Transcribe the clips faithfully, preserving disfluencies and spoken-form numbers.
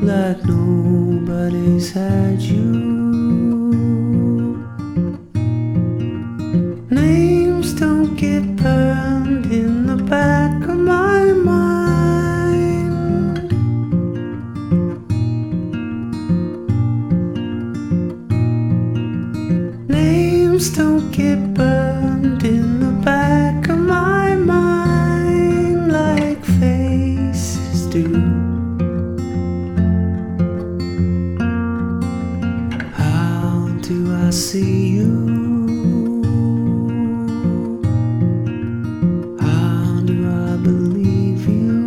like nobody's had you. Names don't get burned in the back of my mind. Names don't get burned in the back of my mind like faces do. How do I see you? How do I believe you?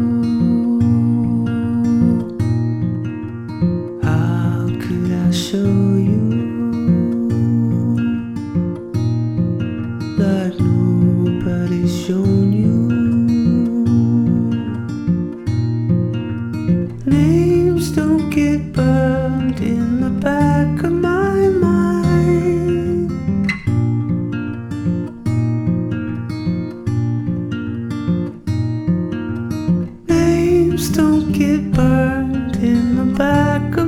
How could I show you like nobody's shown you? Names don't get burned in the back of my mind. Names don't get burned in the back of